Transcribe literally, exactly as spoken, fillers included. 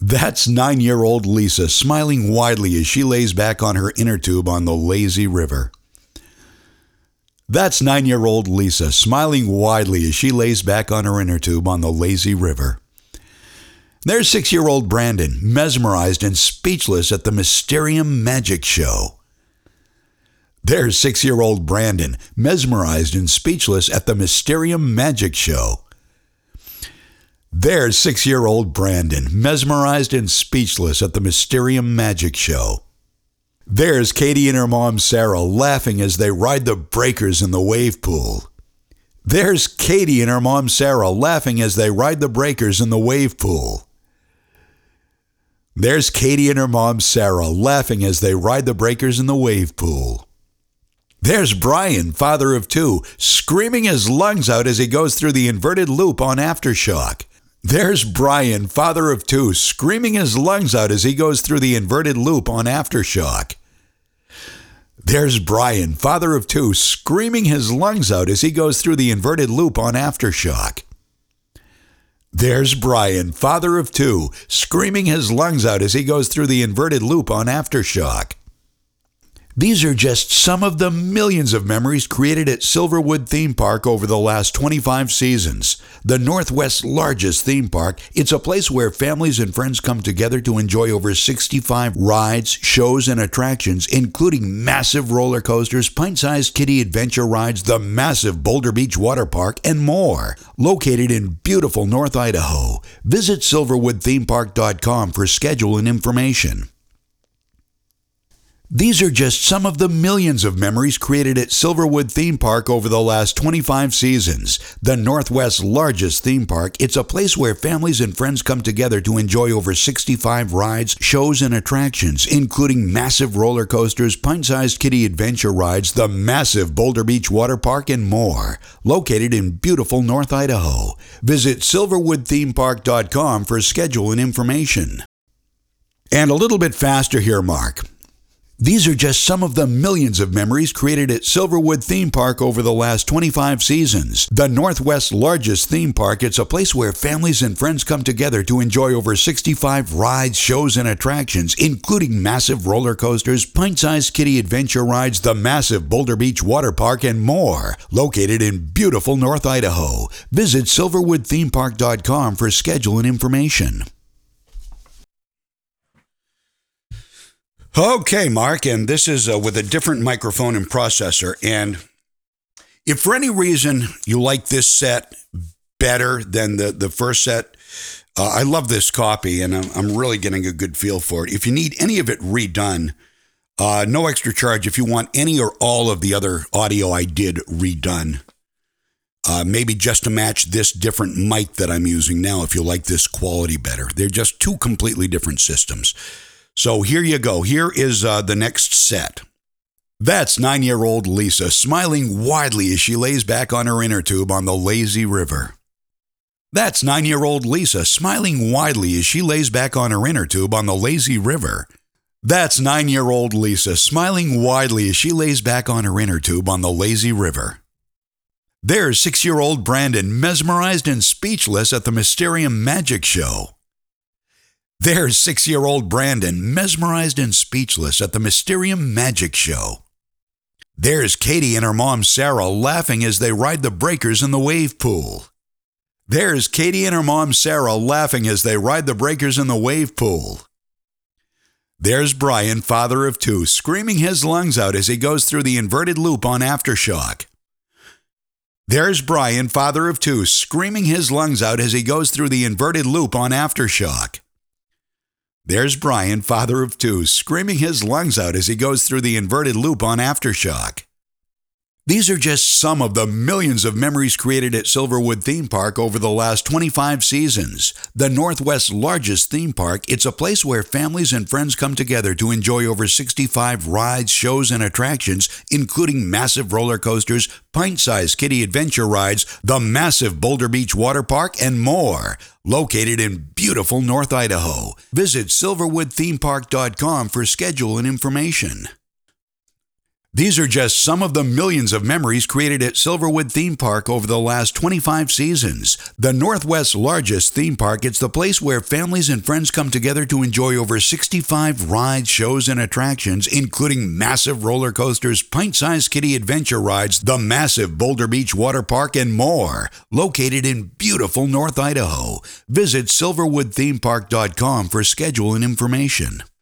That's nine-year-old Lisa smiling widely as she lays back on her inner tube on the lazy river. That's nine-year-old Lisa smiling widely as she lays back on her inner tube on the lazy river. There's six-year-old Brandon, mesmerized and speechless at the Mysterium Magic Show. There's six-year-old Brandon, mesmerized and speechless at the Mysterium Magic Show. There's six-year-old Brandon, mesmerized and speechless at the Mysterium Magic Show. There's Katie and her mom Sarah laughing as they ride the breakers in the wave pool. There's Katie and her mom Sarah laughing as they ride the breakers in the wave pool. There's Katie and her mom Sarah laughing as they ride the breakers in the wave pool. There's Brian, father of two, screaming his lungs out as he goes through the inverted loop on Aftershock. There's Brian, father of two, screaming his lungs out as he goes through the inverted loop on Aftershock. There's Brian, father of two, screaming his lungs out as he goes through the inverted loop on Aftershock. There's Brian, father of two, screaming his lungs out as he goes through the inverted loop on Aftershock. These are just some of the millions of memories created at Silverwood Theme Park over the last twenty-five seasons. The Northwest's largest theme park, it's a place where families and friends come together to enjoy over sixty-five rides, shows, and attractions, including massive roller coasters, pint-sized kiddie adventure rides, the massive Boulder Beach Water Park, and more. Located in beautiful North Idaho. Visit silverwood theme park dot com for schedule and information. These are just some of the millions of memories created at Silverwood Theme Park over the last twenty-five seasons. The Northwest's largest theme park, it's a place where families and friends come together to enjoy over sixty-five rides, shows, and attractions, including massive roller coasters, pint-sized kiddie adventure rides, the massive Boulder Beach Water Park, and more. Located in beautiful North Idaho. Visit silverwood theme park dot com for schedule and information. And a little bit faster here, Mark. These are just some of the millions of memories created at Silverwood Theme Park over the last twenty-five seasons. The Northwest's largest theme park, it's a place where families and friends come together to enjoy over sixty-five rides, shows, and attractions, including massive roller coasters, pint-sized kiddie adventure rides, the massive Boulder Beach Water Park, and more. Located in beautiful North Idaho. Visit silverwood theme park dot com for schedule and information. Okay, Mark, and this is uh, with a different microphone and processor. And if for any reason you like this set better than the, the first set, uh, I love this copy, and I'm, I'm really getting a good feel for it. If you need any of it redone, uh, no extra charge. If you want any or all of the other audio I did redone, uh, maybe just to match this different mic that I'm using now, if you like this quality better. They're just two completely different systems. So here you go. Here is uh, the next set. That's nine-year-old Lisa smiling widely as she lays back on her inner tube on the lazy river. That's nine-year-old Lisa smiling widely as she lays back on her inner tube on the lazy river. That's nine-year-old Lisa smiling widely as she lays back on her inner tube on the lazy river. There's six-year-old Brandon mesmerized and speechless at the Mysterium Magic Show. There's six-year-old Brandon, mesmerized and speechless at the Mysterium Magic Show. There's Katie and her mom Sarah laughing as they ride the breakers in the wave pool. There's Katie and her mom Sarah laughing as they ride the breakers in the wave pool. There's Brian, father of two, screaming his lungs out as he goes through the inverted loop on Aftershock. There's Brian, father of two, screaming his lungs out as he goes through the inverted loop on Aftershock. There's Brian, father of two, screaming his lungs out as he goes through the inverted loop on Aftershock. These are just some of the millions of memories created at Silverwood Theme Park over the last twenty-five seasons. The Northwest's largest theme park, it's a place where families and friends come together to enjoy over sixty-five rides, shows, and attractions, including massive roller coasters, pint-sized kiddie adventure rides, the massive Boulder Beach Water Park, and more. Located in beautiful North Idaho. Visit silverwood theme park dot com for schedule and information. These are just some of the millions of memories created at Silverwood Theme Park over the last twenty-five seasons. The Northwest's largest theme park, it's the place where families and friends come together to enjoy over sixty-five rides, shows, and attractions, including massive roller coasters, pint-sized kiddie adventure rides, the massive Boulder Beach Water Park, and more. Located in beautiful North Idaho. Visit silverwood theme park dot com for schedule and information.